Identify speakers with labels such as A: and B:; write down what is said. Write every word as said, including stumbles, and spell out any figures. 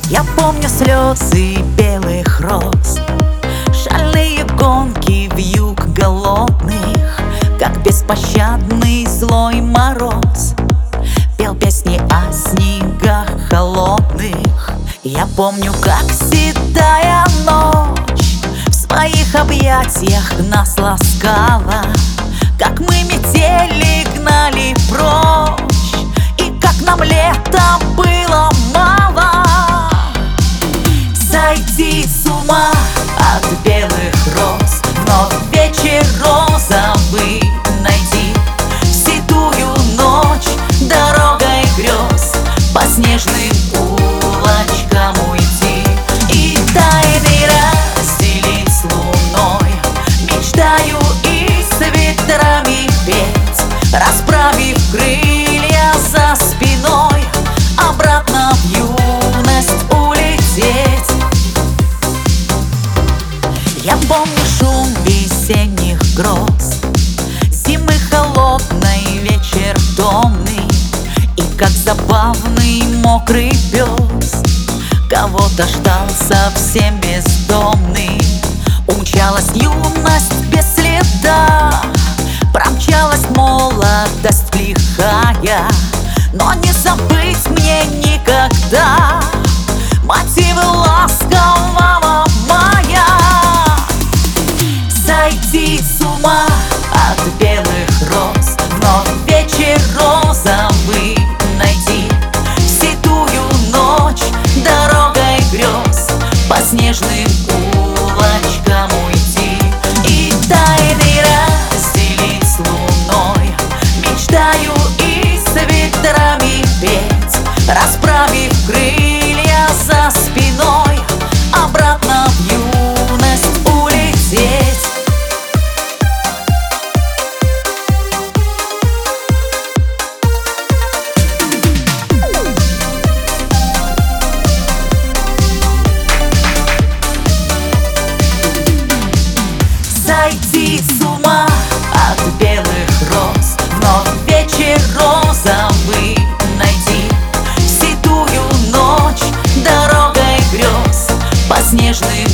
A: Я помню слезы белых роз, шальные гонки вьюг голодных, как беспощадный злой мороз пел песни о снегах холодных. Я помню, как седая ночь в своих объятиях нас ласкала, как мы метели гнали прочь, и как нам лета было мало. Сойти с ума от белых роз, но вечер розовый найти, в седую ночь дорогой грез по снежным улочкам уйти и тайны разделить с луной. Мечтаю и с ветрами петь, расправив крылья за спиной, обратно в юность улететь. Я помню шум весенних гроз, зимы холодный, вечер томный, и как забавный мокрый пес кого-то ждал совсем бездомный. Умчалась юность без следа, промчалась молодость лихая, но не забыть мне никогда мотивы ласкового мая. Сойти с ума от белых роз, но вечер розовый найти, в седую ночь дорогой грез по снежным улочкам уйти и тайны разделить с луной. Мечтаю и с ветрами петь, расправив крылья за спиной, обратно в юность улететь. Сойти с ума от белых роз, но вечер розовый найти, в седую ночь дорогой грез по снежным